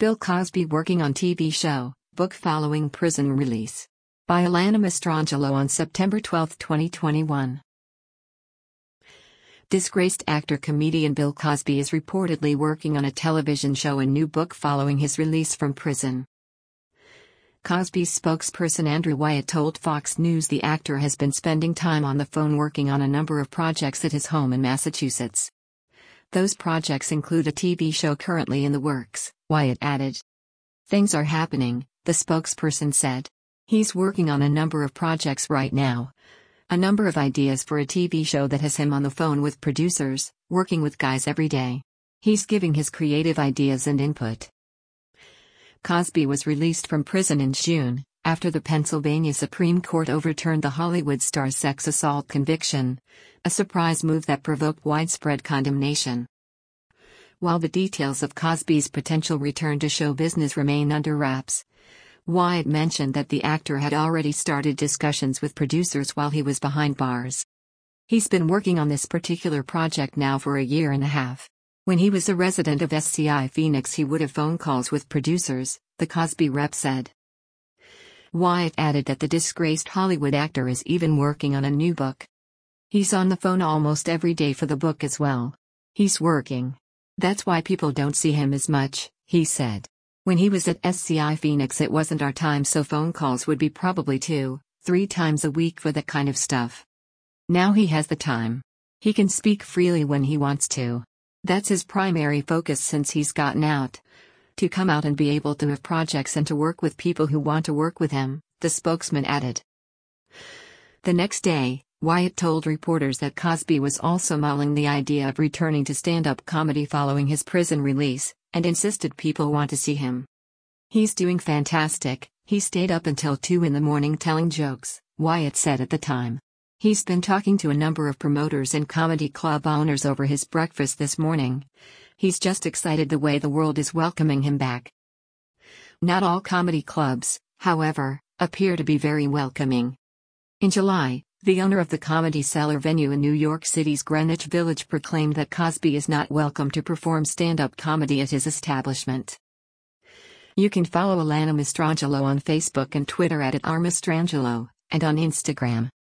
Bill Cosby working on TV show, book following prison release. By Alana Mastrangelo on September 12, 2021. Disgraced actor-comedian Bill Cosby is reportedly working on a television show and new book following his release from prison. Cosby's spokesperson Andrew Wyatt told Fox News the actor has been spending time on the phone working on a number of projects at his home in Massachusetts. Those projects include a TV show currently in the works, Wyatt added. Things are happening, the spokesperson said. He's working on a number of projects right now. A number of ideas for a TV show that has him on the phone with producers, working with guys every day. He's giving his creative ideas and input. Cosby was released from prison in June, after the Pennsylvania Supreme Court overturned the Hollywood star's sex assault conviction, a surprise move that provoked widespread condemnation. While the details of Cosby's potential return to show business remain under wraps, Wyatt mentioned that the actor had already started discussions with producers while he was behind bars. He's been working on this particular project now for a year and a half. When he was a resident of SCI Phoenix, he would have phone calls with producers, the Cosby rep said. Wyatt added that the disgraced Hollywood actor is even working on a new book. He's on the phone almost every day for the book as well. He's working. That's why people don't see him as much, he said. When he was at SCI Phoenix, it wasn't our time, so phone calls would be probably 2-3 times a week for that kind of stuff. Now he has the time. He can speak freely when he wants to. That's his primary focus since he's gotten out. To come out and be able to have projects and to work with people who want to work with him, the spokesman added. The next day, Wyatt told reporters that Cosby was also mulling the idea of returning to stand-up comedy following his prison release, and insisted people want to see him. He's doing fantastic. He stayed up until 2 in the morning telling jokes, Wyatt said at the time. He's been talking to a number of promoters and comedy club owners over his breakfast this morning. He's just excited the way the world is welcoming him back. Not all comedy clubs, however, appear to be very welcoming. In July, the owner of the Comedy Cellar venue in New York City's Greenwich Village proclaimed that Cosby is not welcome to perform stand-up comedy at his establishment. You can follow Alana Mastrangelo on Facebook and Twitter at @rmastrangelo, and on Instagram.